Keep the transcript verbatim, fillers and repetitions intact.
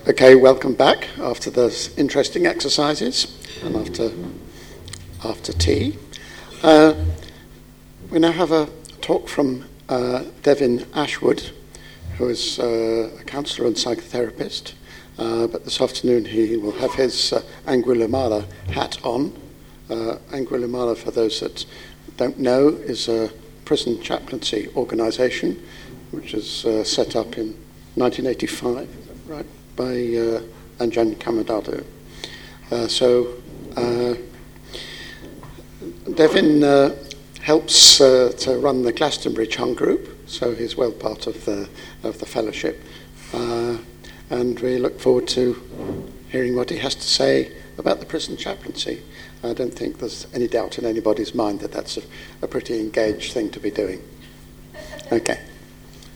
Okay, welcome back after those interesting exercises and after after tea. Uh, we now have a talk from uh, Devin Ashwood, who is uh, a counsellor and psychotherapist, uh, but this afternoon he will have his uh, Angulimala hat on. Uh, Angulimala, for those that don't know, is a prison chaplaincy organisation which was uh, set up in nineteen eighty-five, right, by uh, Anjan Kamandadu. Uh, so uh, Devin uh, helps uh, to run the Glastonbury Chung Group, so he's well part of the of the fellowship, uh, and we look forward to hearing what he has to say about the prison chaplaincy. I don't think there's any doubt in anybody's mind that that's a, a pretty engaged thing to be doing. Okay.